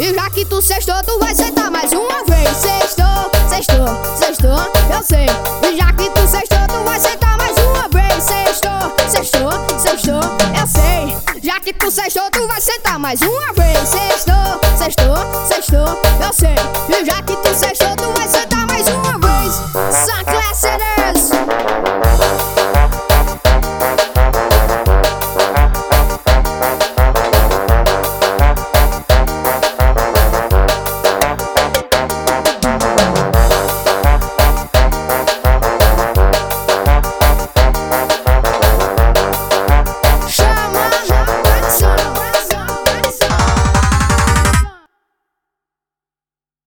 E já que tu sextou, tu vai sentar mais uma vez. Sextou, sextou, sextou, eu sei. E já que tu sextou, tu vai sentar mais uma vez. Sextou, sextou, sextou, eu sei. Já que tu sextou, tu vai sentar mais uma vez. Sextou, sextou.